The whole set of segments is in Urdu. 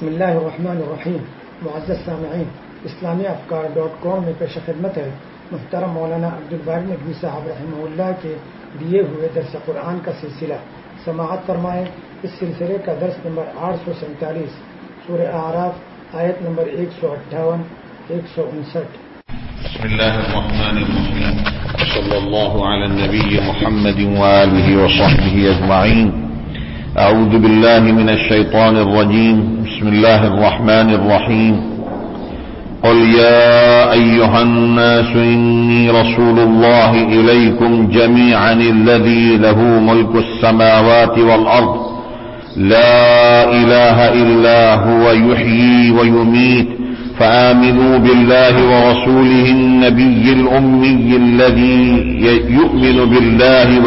بسم اللہ الرحمن الرحیم. معزز سامعین، اسلامی افکار.com میں پیش خدمت ہے محترم مولانا عبدالباری ندوی صاحب رحمہ اللہ کے دیے ہوئے درس قرآن کا سلسلہ. سماعت فرمائیں. اس سلسلے کا درس نمبر 847 سورہ اعراف آیت نمبر 158 159. بسم اللہ الرحمن الرحیم. صلی اللہ علی النبی محمد وآلہ وصحبہ اجمعین. اعوذ باللہ من الشیطان الرجیم. بسم اللہ الرحمن الرحیم. قل یا ایہا الناس انی رسول اللہ الیکم جمیعا الذی له ملک السماوات والارض لا الہ الا هو یحیی ویمیت فآمنوا بالله ورسوله النبي الأمي الذي يؤمن بالله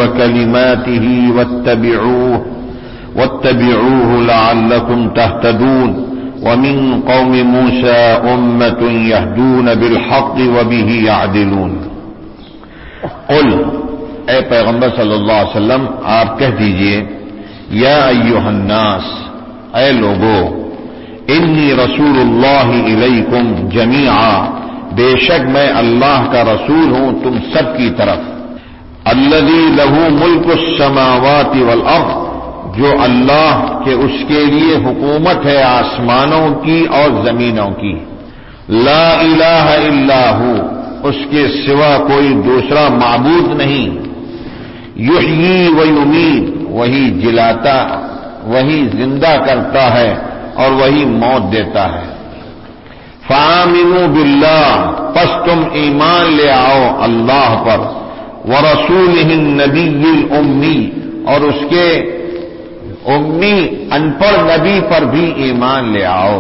وكلماته واتبعوه لعلكم تهتدون ومن قوم موسى أمة يهدون بالحق وبه يعدلون. قل اے پیغمبر صلی اللہ علیہ وسلم آپ کہہ دیجئے یا ایھا الناس، اے لوگو، انی رسول اللہ الیکم جمیعا، بے شک میں اللہ کا رسول ہوں تم سب کی طرف. الذی لہ ملک السماوات والارض، جو اللہ کے اس کے لیے حکومت ہے آسمانوں کی اور زمینوں کی. لا الہ الا ہو، اس کے سوا کوئی دوسرا معبود نہیں. یحیی و یمیت، وہی جلاتا، وہی زندہ کرتا ہے اور وہی موت دیتا ہے. فآمنوا باللہ، پس تم ایمان لے آؤ اللہ پر. ورسولہ النبی الامی، اور اس کے امی ان پڑھ نبی پر بھی ایمان لے آؤ.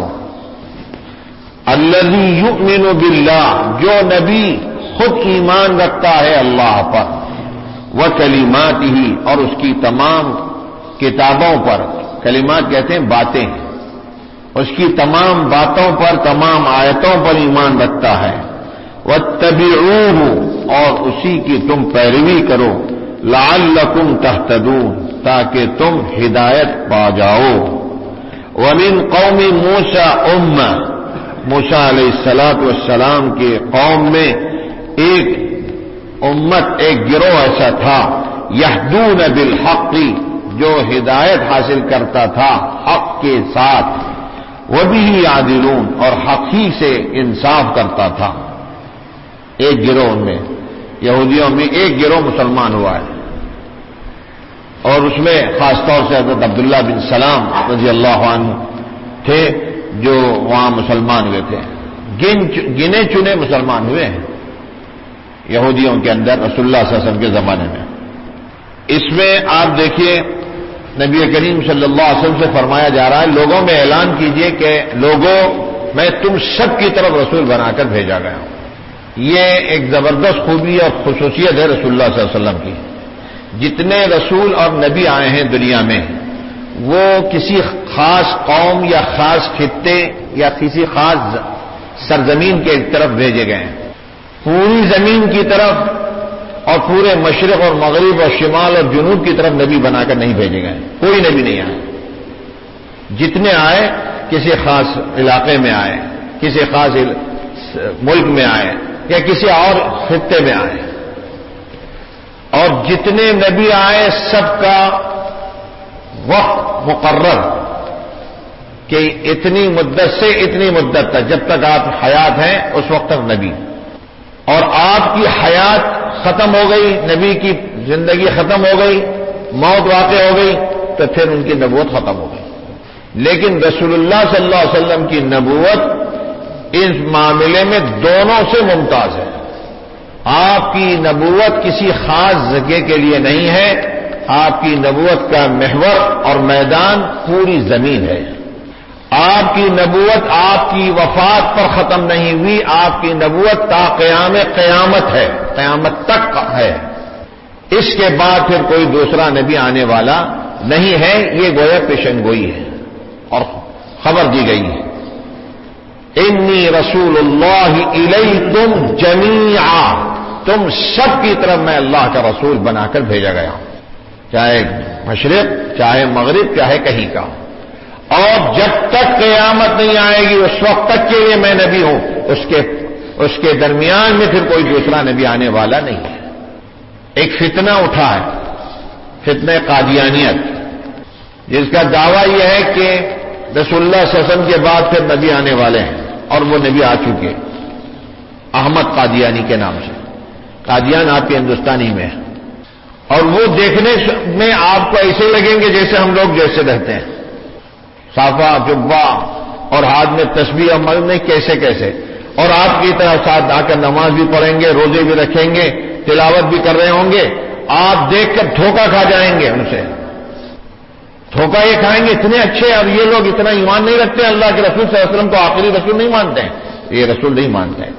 الذی یؤمن باللہ، جو نبی خود ایمان رکھتا ہے اللہ پر. وکلماتہ، اور اس کی تمام کتابوں پر. کلمات کہتے ہیں باتیں، اس کی تمام باتوں پر، تمام آیتوں پر ایمان رکھتا ہے. واتبعوہ، اور اسی کی تم پیروی کرو. لعلکم تہتدون، تاکہ تم ہدایت پا جاؤ. ومن قوم موسیٰ امہ، موسیٰ علیہ السلام کے قوم میں ایک امت، ایک گروہ ایسا تھا. یہدون بالحق، جو ہدایت حاصل کرتا تھا حق کے ساتھ. وبہ یعدلون، اور حق ہی سے انصاف کرتا تھا. ایک گروہ میں، یہودیوں میں ایک گروہ مسلمان ہوا ہے، اور اس میں خاص طور سے حضرت عبداللہ بن سلام رضی اللہ عنہ تھے جو وہاں مسلمان ہوئے تھے. گنے چنے مسلمان ہوئے ہیں یہودیوں کے اندر رسول اللہ صلی اللہ علیہ وسلم کے زمانے میں. اس میں آپ دیکھیے نبی کریم صلی اللہ علیہ وسلم سے فرمایا جا رہا ہے لوگوں میں اعلان کیجئے کہ لوگوں، میں تم سب کی طرف رسول بنا کر بھیجا گیا ہوں. یہ ایک زبردست خوبی اور خصوصیت ہے رسول اللہ صلی اللہ علیہ وسلم کی. جتنے رسول اور نبی آئے ہیں دنیا میں، وہ کسی خاص قوم یا خاص خطے یا کسی خاص سرزمین کے طرف بھیجے گئے ہیں. پوری زمین کی طرف اور پورے مشرق اور مغرب اور شمال اور جنوب کی طرف نبی بنا کر نہیں بھیجے گئے. کوئی نبی نہیں آئے. جتنے آئے کسی خاص علاقے میں آئے، کسی خاص ملک میں آئے یا کسی اور خطے میں آئے. اور جتنے نبی آئے سب کا وقت مقرر کہ اتنی مدت سے اتنی مدت تک، جب تک آپ حیات ہیں اس وقت تک نبی. اور آپ کی حیات ختم ہو گئی، نبی کی زندگی ختم ہو گئی، موت واقع ہو گئی، تو پھر ان کی نبوت ختم ہو گئی. لیکن رسول اللہ صلی اللہ علیہ وسلم کی نبوت اس معاملے میں دونوں سے ممتاز ہے. آپ کی نبوت کسی خاص جگہ کے لیے نہیں ہے، آپ کی نبوت کا محور اور میدان پوری زمین ہے. آپ کی نبوت آپ کی وفات پر ختم نہیں ہوئی، آپ کی نبوت تا قیامت ہے، قیامت تک ہے. اس کے بعد پھر کوئی دوسرا نبی آنے والا نہیں ہے. یہ گویا پیشن گوئی ہے اور خبر دی گئی ہے. انی رسول اللہ الیکم جمیعا، تم سب کی طرف میں اللہ کا رسول بنا کر بھیجا گیا ہوں، چاہے مشرق، چاہے مغرب، چاہے کہیں کا. اور جب تک قیامت نہیں آئے گی اس وقت تک کے لیے میں نبی ہوں، اس کے درمیان میں پھر کوئی دوسرا نبی آنے والا نہیں ہے۔ ایک فتنہ اٹھا ہے، فتنہ قادیانیت، جس کا دعویٰ یہ ہے کہ رسول اللہ صلی اللہ علیہ وسلم کے بعد پھر نبی آنے والے ہیں، اور وہ نبی آ چکے، احمد قادیانی کے نام سے۔ قادیان آپ کے ہندوستانی میں ہے، اور وہ دیکھنے میں آپ کو ایسے لگیں گے جیسے ہم لوگ جیسے رہتے ہیں، صافہ جبہ اور ہاتھ میں تسبیح عمل میں کیسے کیسے، اور آپ کی طرح ساتھ آ کر نماز بھی پڑھیں گے، روزے بھی رکھیں گے، تلاوت بھی کر رہے ہوں گے۔ آپ دیکھ کر دھوکہ کھا جائیں گے، ان سے دھوکہ یہ کھائیں گے، اتنے اچھے، اور یہ لوگ اتنا ایمان نہیں رکھتے، اللہ کے رسول صلی اللہ علیہ وسلم کو آخری رسول نہیں مانتے ہیں، یہ رسول نہیں مانتے ہیں۔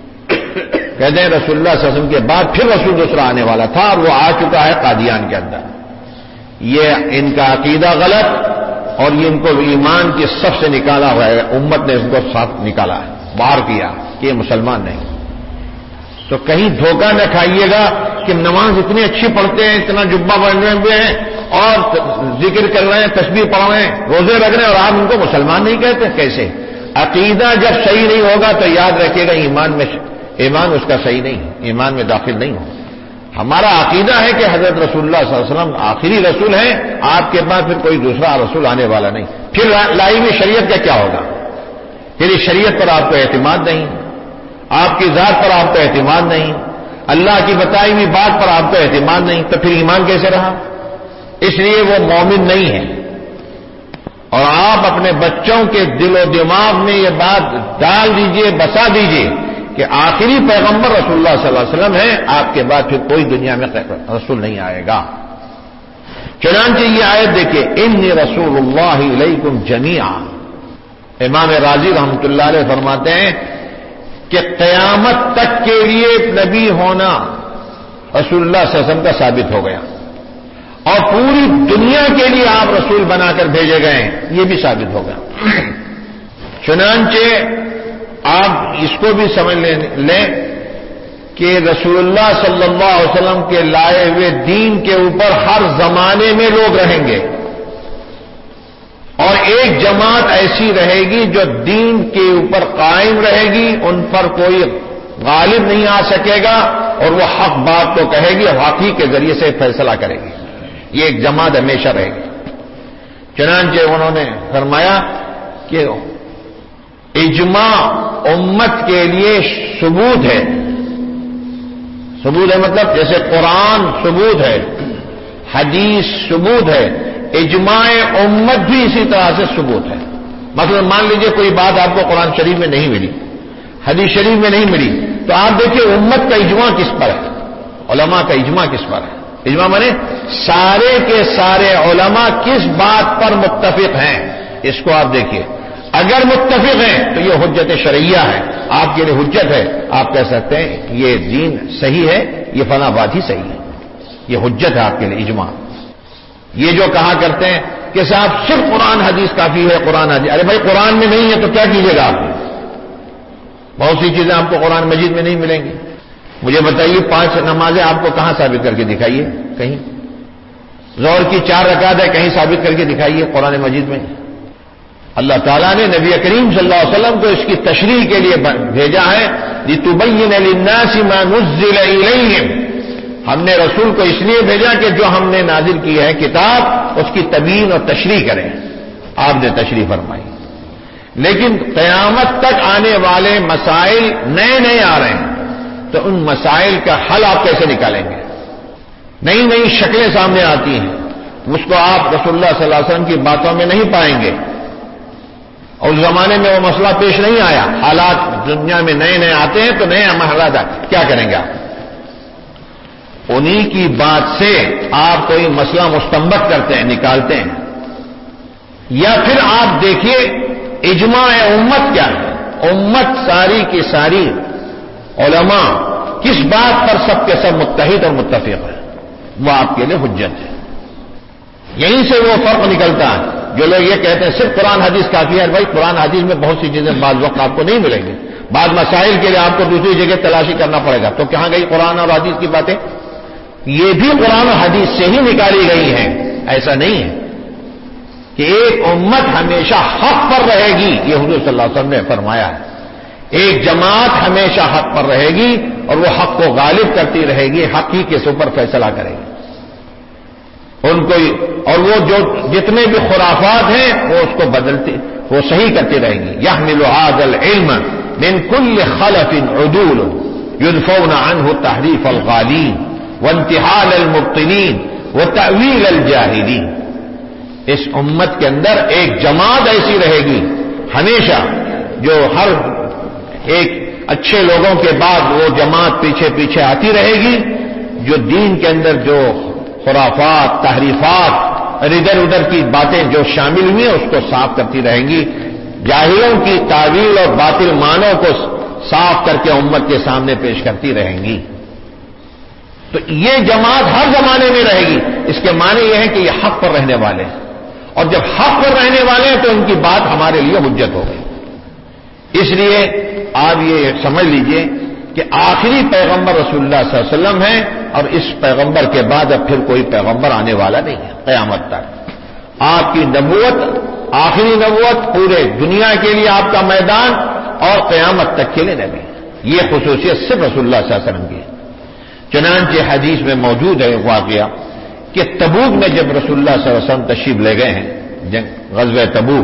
کہتے ہیں رسول اللہ صلی اللہ علیہ وسلم کے بعد پھر رسول دوسرا آنے والا تھا، اور وہ آ چکا ہے قادیان کے اندر۔ یہ ان کا عقیدہ غلط، اور یہ ان کو ایمان کی صف سے نکالا ہوا ہے، امت نے ان کو صاف نکالا ہے، باہر کیا کہ یہ مسلمان نہیں۔ تو کہیں دھوکہ نہ کھائیے گا کہ نماز اتنی اچھی پڑھتے ہیں، اتنا جبہ بنے ہوئے ہیں، اور ذکر کر رہے ہیں، تسبیح پڑھ رہے ہیں، روزے رکھ رہے ہیں، اور آپ ان کو مسلمان نہیں کہتے، کیسے؟ عقیدہ جب صحیح نہیں ہوگا تو یاد رکھیے گا ایمان اس کا صحیح نہیں، ایمان میں داخل نہیں ہو۔ ہمارا عقیدہ ہے کہ حضرت رسول اللہ صلی اللہ علیہ وسلم آخری رسول ہیں، آپ کے بعد پھر کوئی دوسرا رسول آنے والا نہیں۔ پھر لائی ہوئی شریعت کا کیا ہوگا؟ پھر اس شریعت پر آپ کو اعتماد نہیں، آپ کی ذات پر آپ کو اعتماد نہیں، اللہ کی بتائی ہوئی بات پر آپ کو اعتماد نہیں، تو پھر ایمان کیسے رہا؟ اس لیے وہ مومن نہیں ہے۔ اور آپ اپنے بچوں کے دل و دماغ میں یہ بات ڈال دیجئے، بسا دیجئے کہ آخری پیغمبر رسول اللہ صلی اللہ علیہ وسلم ہے، آپ کے بعد پھر کوئی دنیا میں رسول نہیں آئے گا۔ چنانچہ یہ آیت دیکھیں، انی رسول اللہ الیکم جمیعا۔ امام راضی رحمۃ اللہ علیہ فرماتے ہیں کہ قیامت تک کے لیے نبی ہونا رسول اللہ صلی اللہ علیہ وسلم کا ثابت ہو گیا، اور پوری دنیا کے لیے آپ رسول بنا کر بھیجے گئے ہیں، یہ بھی ثابت ہو گیا۔ چنانچہ آپ اس کو بھی سمجھ لیں کہ رسول اللہ صلی اللہ علیہ وسلم کے لائے ہوئے دین کے اوپر ہر زمانے میں لوگ رہیں گے، اور ایک جماعت ایسی رہے گی جو دین کے اوپر قائم رہے گی، ان پر کوئی غالب نہیں آ سکے گا، اور وہ حق بات کو کہے گی اور حق ہی کے ذریعے سے فیصلہ کرے گی۔ یہ ایک جماعت ہمیشہ رہے گی۔ چنانچہ انہوں نے فرمایا کہ اجماع امت کے لیے ثبوت ہے۔ ثبوت ہے مطلب جیسے قرآن ثبوت ہے، حدیث ثبوت ہے، اجماع امت بھی اسی طرح سے ثبوت ہے۔ مثلا مان لیجئے کوئی بات آپ کو قرآن شریف میں نہیں ملی، حدیث شریف میں نہیں ملی، تو آپ دیکھیں امت کا اجماع کس پر ہے، علماء کا اجماع کس پر ہے۔ اجماع مانے سارے کے سارے علماء کس بات پر متفق ہیں، اس کو آپ دیکھیے۔ اگر متفق ہیں تو یہ حجت شرعیہ ہے، آپ کے لیے حجت ہے، آپ کہہ سکتے ہیں یہ دین صحیح ہے، یہ فلاں بات ہی صحیح ہے، یہ حجت ہے آپ کے لیے اجماع۔ یہ جو کہا کرتے ہیں کہ صاحب صرف قرآن حدیث کافی ہے، قرآن حدیث، ارے بھائی قرآن میں نہیں ہے تو کیا کیجیے گا آپ؟ بہت سی چیزیں آپ کو قرآن مجید میں نہیں ملیں گی۔ مجھے بتائیے 5 نمازیں آپ کو کہاں ثابت کر کے دکھائیے، کہیں؟ ظہر کی 4 رکعت ہے، کہیں ثابت کر کے دکھائیے قرآن مجید میں۔ اللہ تعالیٰ نے نبی کریم صلی اللہ علیہ وسلم کو اس کی تشریح کے لیے بھیجا ہے، لِتُبَيِّنَ لِلنَّاسِ مَا نُزِّلَ إِلَيْهِمْ۔ ہم نے رسول کو اس لیے بھیجا کہ جو ہم نے نازل کی ہے کتاب، اس کی تبیین اور تشریح کریں۔ آپ نے تشریح فرمائی، لیکن قیامت تک آنے والے مسائل نئے نئے آ رہے ہیں، تو ان مسائل کا حل آپ کیسے نکالیں گے؟ نئی نئی شکلیں سامنے آتی ہیں، اس کو آپ رسول اللہ صلی اللہ علیہ وسلم کی باتوں میں نہیں پائیں گے، اور اس زمانے میں وہ مسئلہ پیش نہیں آیا۔ حالات دنیا میں نئے نئے آتے ہیں تو نئے حالات کیا کریں گے آپ؟ انہی کی بات سے آپ کوئی مسئلہ مستنبط کرتے ہیں، نکالتے ہیں، یا پھر آپ دیکھیے اجماع امت کیا ہے، امت ساری کی ساری علماء کس بات پر سب کے سب متحد اور متفق ہے، وہ آپ کے لیے حجت ہے۔ یہیں سے وہ فرق نکلتا ہے۔ جو لوگ یہ کہتے ہیں صرف قرآن حدیث کافی ہے، بھائی قرآن حدیث میں بہت سی چیزیں بعض وقت آپ کو نہیں ملیں گی، بعض مسائل کے لیے آپ کو دوسری جگہ تلاشی کرنا پڑے گا، تو کہاں گئی قرآن اور حدیث کی باتیں؟ یہ بھی قرآن اور حدیث سے ہی نکالی گئی ہیں، ایسا نہیں ہے۔ کہ ایک امت ہمیشہ حق پر رہے گی، یہ حضور صلی اللہ علیہ وسلم نے فرمایا ہے. ایک جماعت ہمیشہ حق پر رہے گی اور وہ حق کو غالب کرتی رہے گی، حق ہی کے اوپر فیصلہ کرے گی. ان کو اور وہ جو جتنے بھی خرافات ہیں وہ اس کو بدلتی، وہ صحیح کرتی رہیں گی. يحمل هذا العلم من كل خلف عدول ينفون عنه تحریف الغالین وانتحال المبطلین وتأویل الجاہلین. اس امت کے اندر ایک جماعت ایسی رہے گی ہمیشہ، جو ہر ایک اچھے لوگوں کے بعد وہ جماعت پیچھے پیچھے آتی رہے گی، جو دین کے اندر جو خرافات، تحریفات اور ادھر ادھر کی باتیں جو شامل ہوئی ہیں اس کو صاف کرتی رہیں گی، جاہلوں کی تعویل اور باطل معنوں کو صاف کر کے امت کے سامنے پیش کرتی رہیں گی. تو یہ جماعت ہر زمانے میں رہے گی. اس کے معنی یہ ہے کہ یہ حق پر رہنے والے ہیں، اور جب حق پر رہنے والے ہیں تو ان کی بات ہمارے لیے حجت ہو گئی. اس لیے آپ یہ سمجھ لیجئے کہ آخری پیغمبر رسول اللہ صلی اللہ علیہ وسلم ہیں، اور اس پیغمبر کے بعد اب پھر کوئی پیغمبر آنے والا نہیں ہے قیامت تک. آپ کی نبوت، آخری نبوت، پورے دنیا کے لیے آپ کا میدان، اور قیامت تک کے لیے نبی. یہ خصوصیت صرف رسول اللہ صلی اللہ علیہ وسلم کی ہے. چنانچہ حدیث میں موجود ہے واقعہ کہ تبوک میں جب رسول اللہ صلی اللہ علیہ وسلم تشریف لے گئے ہیں، غزوہ تبوک،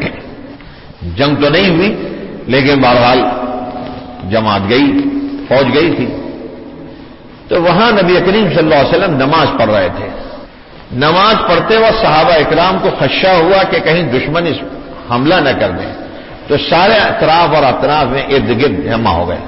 جنگ تو نہیں ہوئی لیکن بہرحال جماعت گئی، فوج گئی تھی. تو وہاں نبی کریم صلی اللہ علیہ وسلم نماز پڑھ رہے تھے. نماز پڑھتے وقت صحابہ اکرام کو خدشہ ہوا کہ کہیں دشمن اس حملہ نہ کر دیں، تو سارے اطراف اور اطراف میں ارد گرد جمع ہو گئے.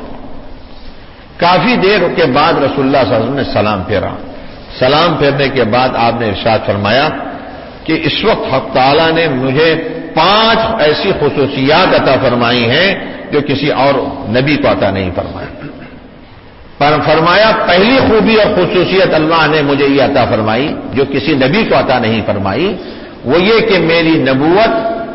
کافی دیر کے بعد رسول اللہ صلی اللہ علیہ وسلم نے سلام پھیرا. سلام پھیرنے کے بعد آپ نے ارشاد فرمایا کہ اس وقت حق تعالیٰ نے مجھے 5 ایسی خصوصیات عطا فرمائی ہیں جو کسی اور نبی کو عطا نہیں فرمایا. پر فرمایا پہلی خوبی اور خصوصیت اللہ نے مجھے یہ عطا فرمائی جو کسی نبی کو عطا نہیں فرمائی، وہ یہ کہ میری نبوت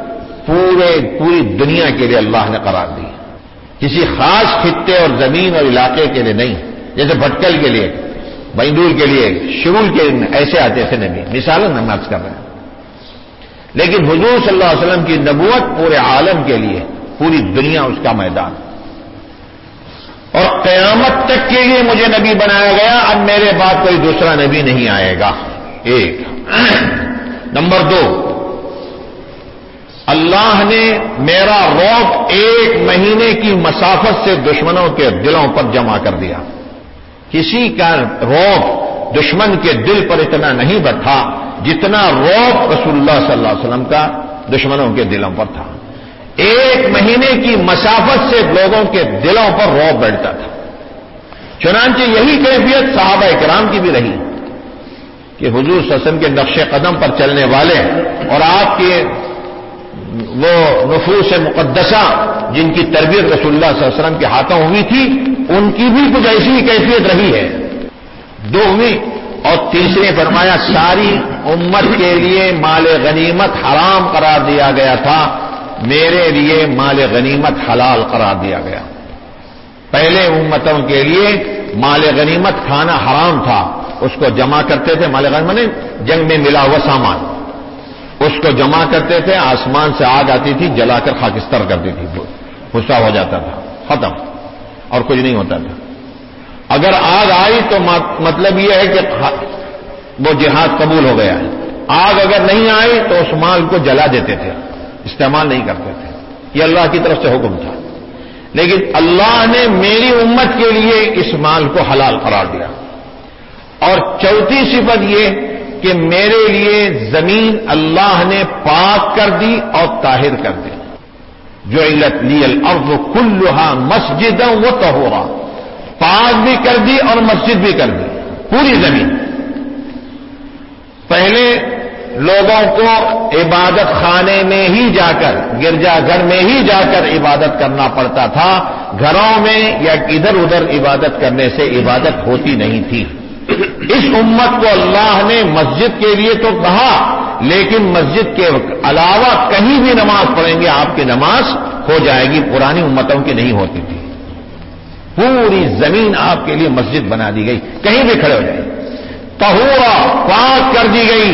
پوری دنیا کے لیے اللہ نے قرار دی، کسی خاص خطے اور زمین اور علاقے کے لیے نہیں. جیسے بھٹکل کے لیے، بینڈور کے لیے، شرول کے ایسے آتے تھے نبی، مثال نماز کر رہے ہیں. لیکن حضور صلی اللہ علیہ وسلم کی نبوت پورے عالم کے لیے، پوری دنیا اس کا میدان، اور قیامت تک کے لیے مجھے نبی بنایا گیا. اب میرے بعد کوئی دوسرا نبی نہیں آئے گا. ایک. نمبر 2، اللہ نے میرا رعب 1 مہینے کی مسافت سے دشمنوں کے دلوں پر جمع کر دیا. کسی کا رعب دشمن کے دل پر اتنا نہیں بیٹھا جتنا رعب رسول اللہ صلی اللہ علیہ وسلم کا دشمنوں کے دلوں پر تھا. 1 مہینے کی مسافت سے لوگوں کے دلوں پر رعب بیٹھتا تھا. چنانچہ یہی کیفیت صحابہ اکرام کی بھی رہی کہ حضور صلی اللہ علیہ وسلم کے نقش قدم پر چلنے والے اور آپ کے وہ نفوس مقدسہ جن کی تربیت رسول اللہ صلی اللہ علیہ وسلم کے ہاتھوں ہوئی تھی، ان کی بھی کچھ ایسی کیفیت رہی ہے. 2ویں اور تیسرے فرمایا ساری امت کے لیے مال غنیمت حرام قرار دیا گیا تھا، میرے لیے مال غنیمت حلال قرار دیا گیا. پہلے امتوں کے لیے مال غنیمت کھانا حرام تھا، اس کو جمع کرتے تھے. مال غنیمت جنگ میں ملا ہوا سامان، اس کو جمع کرتے تھے. آسمان سے آگ آتی تھی، جلا کر خاکستر کرتی تھی، غصہ ہو جاتا تھا، ختم، اور کچھ نہیں ہوتا تھا. اگر آگ آئی تو مطلب یہ ہے کہ وہ جہاد قبول ہو گیا ہے. آگ اگر نہیں آئی تو اس مال کو جلا دیتے تھے، استعمال نہیں کرتے تھے. یہ اللہ کی طرف سے حکم تھا. لیکن اللہ نے میری امت کے لیے اس مال کو حلال قرار دیا. اور چوتھی صفت یہ کہ میرے لیے زمین اللہ نے پاک کر دی اور طاہر کر دی. جعلت لی الارض کلھا مسجدا وطہورا، پاک بھی کر دی اور مسجد بھی کر دی پوری زمین. پہلے لوگوں کو عبادت خانے میں ہی جا کر، گرجا گھر میں ہی جا کر عبادت کرنا پڑتا تھا. گھروں میں یا ادھر ادھر عبادت کرنے سے عبادت ہوتی نہیں تھی. اس امت کو اللہ نے مسجد کے لیے تو کہا، لیکن مسجد کے علاوہ کہیں بھی نماز پڑھیں گے آپ کی نماز ہو جائے گی. پرانی امتوں کی نہیں ہوتی تھی. پوری زمین آپ کے لیے مسجد بنا دی گئی، کہیں بھی کھڑے ہو جائیں. طہورا، پاک کر دی گئی.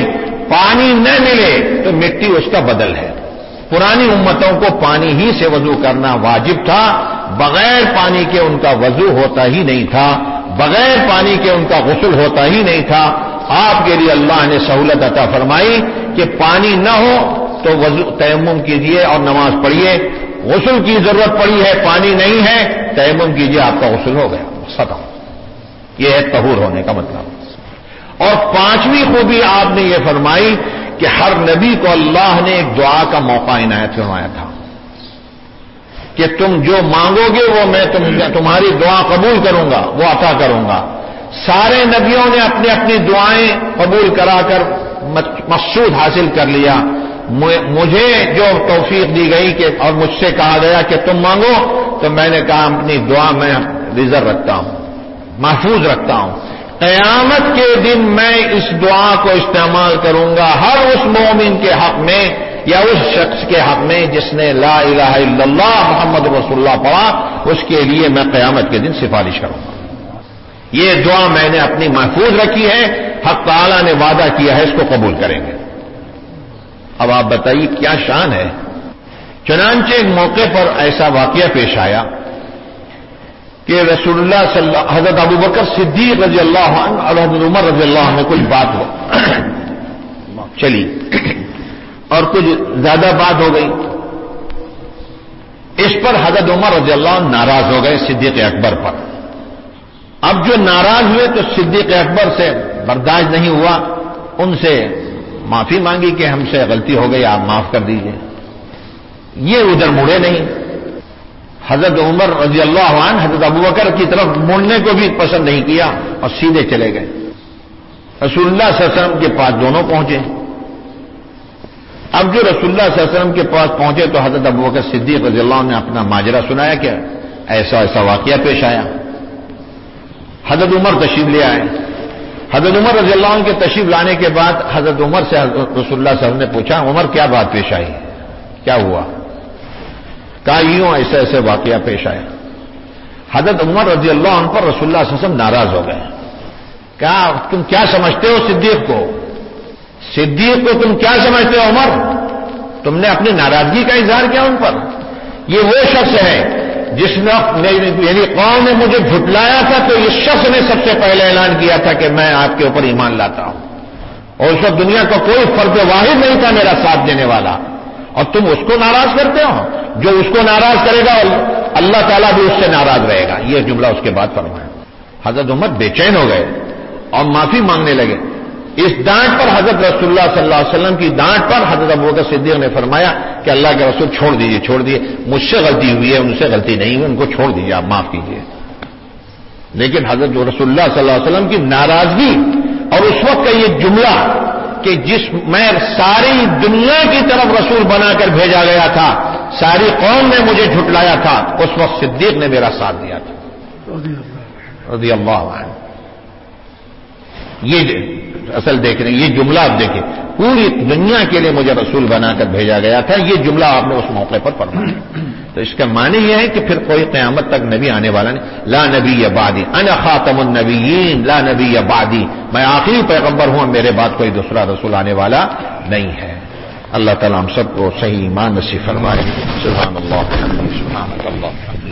پانی نہ ملے تو مٹی اس کا بدل ہے. پرانی امتوں کو پانی ہی سے وضو کرنا واجب تھا، بغیر پانی کے ان کا وضو ہوتا ہی نہیں تھا، بغیر پانی کے ان کا غسل ہوتا ہی نہیں تھا. آپ کے لیے اللہ نے سہولت عطا فرمائی کہ پانی نہ ہو تو وضو تیمم کیجئے اور نماز پڑھیے. غسل کی ضرورت پڑی ہے، پانی نہیں ہے، تیمم کیجئے، آپ کا غسل ہو گیا، ختم. یہ ہے طہور ہونے کا مطلب. اور پانچویں خوبی آپ نے یہ فرمائی کہ ہر نبی کو اللہ نے ایک دعا کا موقع عنایت فرمایا تھا کہ تم جو مانگو گے وہ میں تمہاری دعا قبول کروں گا، وہ عطا کروں گا. سارے نبیوں نے اپنی اپنی دعائیں قبول کرا کر مقصود حاصل کر لیا. مجھے جو توفیق دی گئی کہ اور مجھ سے کہا گیا کہ تم مانگو، تو میں نے کہا اپنی دعا میں ریزرو رکھتا ہوں، محفوظ رکھتا ہوں. قیامت کے دن میں اس دعا کو استعمال کروں گا ہر اس مومن کے حق میں یا اس شخص کے حق میں جس نے لا الہ الا اللہ محمد رسول اللہ پڑھا، اس کے لیے میں قیامت کے دن سفارش کروں گا. یہ دعا میں نے اپنی محفوظ رکھی ہے، حق تعالی نے وعدہ کیا ہے اس کو قبول کریں گے. اب آپ بتائیے کیا شان ہے. چنانچہ ایک موقع پر ایسا واقعہ پیش آیا کہ رسول اللہ حضرت ابوبکر صدیق رضی اللہ عنہ اور حضرت عمر رضی اللہ عنہ کچھ بات ہو چلی اور کچھ زیادہ بات ہو گئی. اس پر حضرت عمر رضی اللہ عنہ ناراض ہو گئے صدیق اکبر پر. اب جو ناراض ہوئے تو صدیق اکبر سے برداشت نہیں ہوا، ان سے معافی مانگی کہ ہم سے غلطی ہو گئی، آپ معاف کر دیجئے. یہ ادھر مڑے نہیں. حضرت عمر رضی اللہ عنہ حضرت ابوبکر کی طرف مڑنے کو بھی پسند نہیں کیا اور سیدھے چلے گئے. رسول اللہ صلی اللہ علیہ وسلم کے پاس دونوں پہنچے. اب جو رسول اللہ صلی اللہ علیہ وسلم کے پاس پہنچے تو حضرت ابوبکر صدیق رضی اللہ عنہ نے اپنا ماجرا سنایا کہ ایسا ایسا واقعہ پیش آیا. حضرت عمر تشریف لے آئے. حضرت عمر رضی اللہ عنہ کے تشریف لانے کے بعد حضرت عمر سے رسول اللہ صلی اللہ علیہ وسلم نے پوچھا عمر کیا بات پیش آئی، کیا ہوا؟ کہا یوں ایسے ایسے واقعہ پیش آیا. حضرت عمر رضی اللہ عنہ پر رسول اللہ صلی اللہ علیہ وسلم ناراض ہو گئے. کہا تم کیا سمجھتے ہو صدیق کو تم کیا سمجھتے ہو عمر؟ تم نے اپنی ناراضگی کا اظہار کیا ان پر. یہ وہ شخص ہے جس نے یعنی قوم نے مجھے جھٹلایا تھا تو اس شخص نے سب سے پہلے اعلان کیا تھا کہ میں آپ کے اوپر ایمان لاتا ہوں، اور اس وقت دنیا کا کوئی فرد واحد نہیں تھا میرا ساتھ دینے والا، اور تم اس کو ناراض کرتے ہو. جو اس کو ناراض کرے گا اللہ تعالیٰ بھی اس سے ناراض رہے گا. یہ جملہ اس کے بعد فرمایا. حضرت عمر بے چین ہو گئے اور معافی مانگنے لگے. اس ڈانٹ پر حضرت رسول اللہ صلی اللہ علیہ وسلم کی ڈانٹ پر حضرت ابوبکر صدیق نے فرمایا کہ اللہ کے رسول چھوڑ دیجئے، مجھ سے غلطی ہوئی ہے، ان سے غلطی نہیں ہوئی، ان کو چھوڑ دیجئے، آپ معاف کیجئے. لیکن حضرت رسول اللہ صلی اللہ علیہ وسلم کی ناراضگی اور اس وقت کا یہ جملہ کہ جس میں ساری دنیا کی طرف رسول بنا کر بھیجا گیا تھا، ساری قوم نے مجھے جھٹلایا تھا، اس وقت صدیق نے میرا ساتھ دیا تھا رضی اللہ عنہ. یہ اصل دیکھ رہے ہیں، یہ جملہ آپ دیکھیں، پوری دنیا کے لیے مجھے رسول بنا کر بھیجا گیا تھا، یہ جملہ آپ نے اس موقع پر فرمایا. تو اس کا معنی یہ ہے کہ پھر کوئی قیامت تک نبی آنے والا نہیں. لا نبی بعدی انا خاتم النبیین لا نبی بعدی، میں آخری پیغمبر ہوں، میرے بعد کوئی دوسرا رسول آنے والا نہیں ہے. اللہ تعالیٰ ہم سب کو صحیح ایمان نصیب فرمائے. سبحان اللہ سبحان اللہ.